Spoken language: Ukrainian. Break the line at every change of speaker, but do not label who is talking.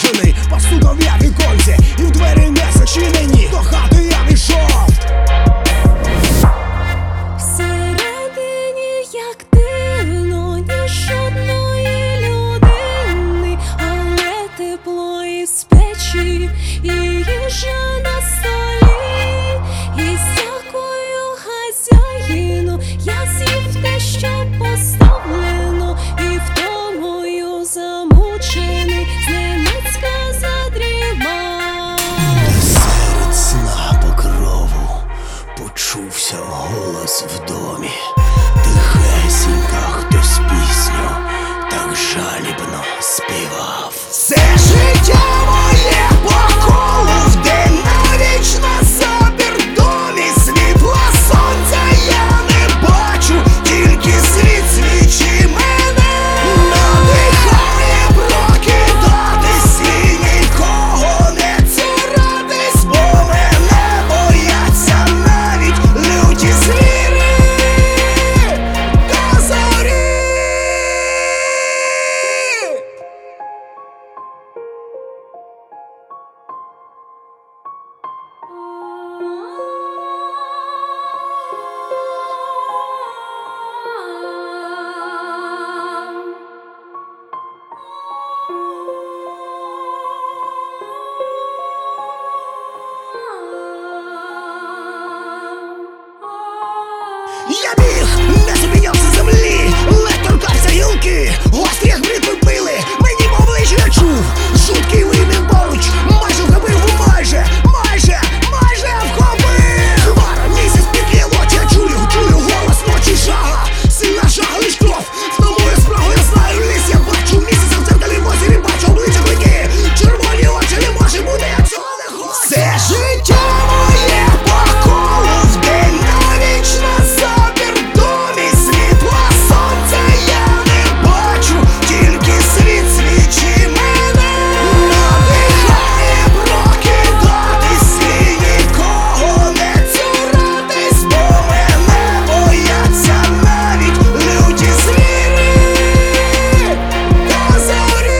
напружений, постукав я віконці, і в двері не зачинені. До хати я війшов.
Всередині як дивно, ні жодної людини, але тепло із печі, і їжа на столі. І дякую хазяїну, я з'їв те, що поставлено, і втомою замучений зненацька задрімав.
Серед сна покрову почувся голос в домі. Тихесенько хтось пісню так жалібно співав. Все життя моє по колу, вдень на ніч на забір домі. Світла сонця я не бачу, тільки світ свічі мене надихає прокидатись і нікого не цуратись, бо мене бояться навіть люті звірі до зорі. Я біг, не зупинявся з землі, ледь торкався гілки, гострі як бритви били, мені в обличчя я чув жуткий вибір поруч, майже вхопив, майже вхопив. Хмара місяць підліло, я чую голос ночі жага, сильна жага, лиш кров, втомує справу, я знаю ліс, я бачу місяця в дзеркалі в озері, бачу обличчя клики, червоні очі, не може бути, я цього не хочу. Все життя моє по колу, вдень на ніч на забір домі. Світла сонця я не бачу, тільки світ свічі мене надихає прокидатись і нікого не цуратись, бо мене бояться навіть люті звірі до зорі.